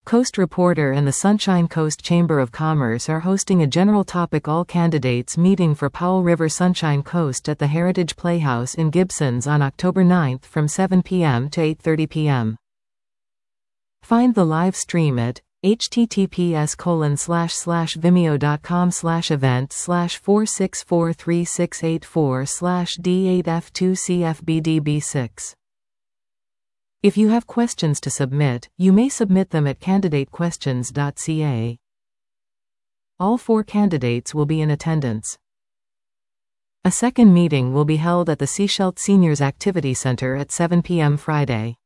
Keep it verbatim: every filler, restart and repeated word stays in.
Coast Reporter and the Sunshine Coast Chamber of Commerce are hosting a general topic all candidates meeting for Powell River Sunshine Coast at the Heritage Playhouse in Gibsons on October ninth from seven p m to eight thirty p m Find the live stream at https colon slash slash vimeo.com slash event slash four six four three six eight four slash D8F2CFBDB6. If you have questions to submit, you may submit them at candidatequestions dot c a. All four candidates will be in attendance. A second meeting will be held at the Sechelt Seniors Activity Center at seven p m Friday.